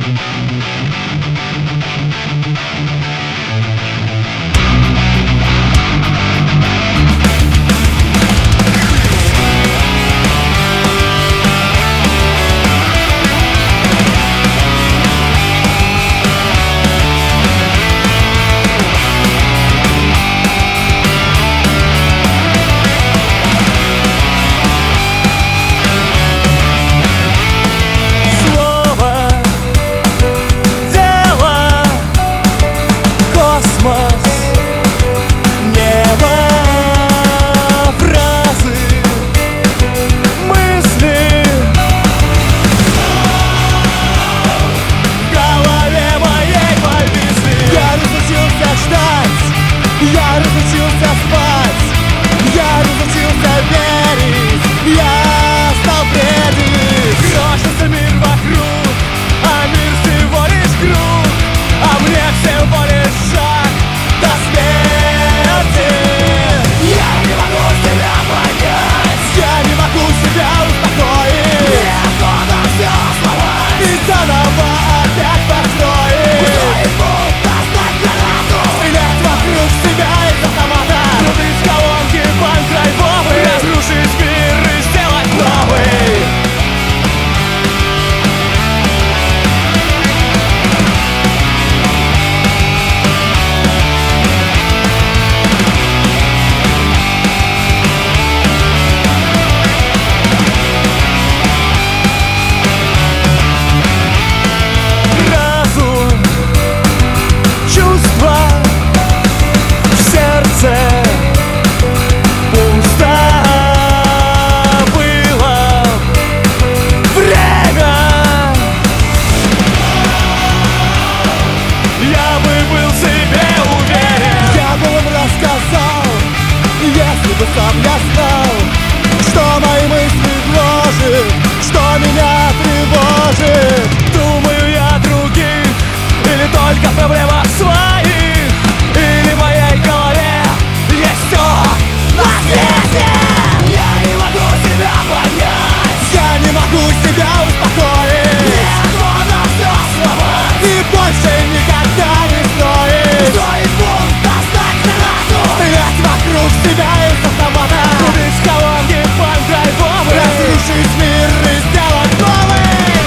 Сам я знал, что мои мысли гложет, что меня тревожит. Думаю я о других, или только в проблемах своих, или в моей голове есть все на свете. Я не могу себя понять, я не могу себя успокоить. Мне трудно все сломать, и больше никогда не стоит. Стоит пункт достать гранату, стрелять вокруг себя из автомата, убить колонки панк-драйвовые, разрушить мир и сделать новый.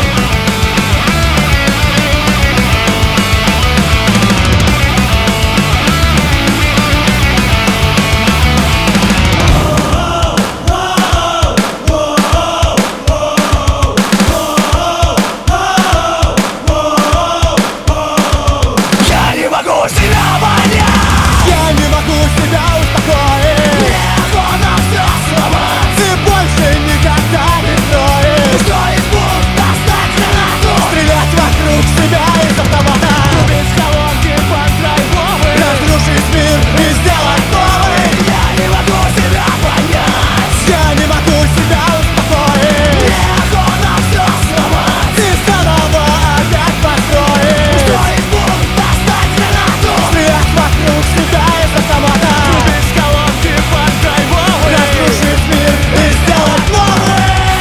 Я не могу себя понять, я не могу себя успокоить. мне трудно все сломать, и больше никогда не стоит. стоит пункт достать гранату, стрелять вокруг себя из автомата, убить колонки панк-драйвовые, разрушить мир и сделать новый. я не могу себя понять, я не могу себя успокоить. мне трудно все сломать, и заново опять построить. стоит пункт достать гранату, стрелять вокруг себя из автомата, убить колонки панк-драйвовые, разрушить мир и сделать новый.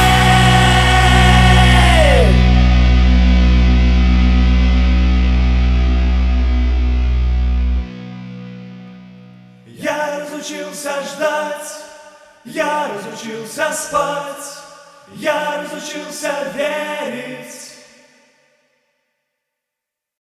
Я разучился ждать, я разучился спать, я разучился верить.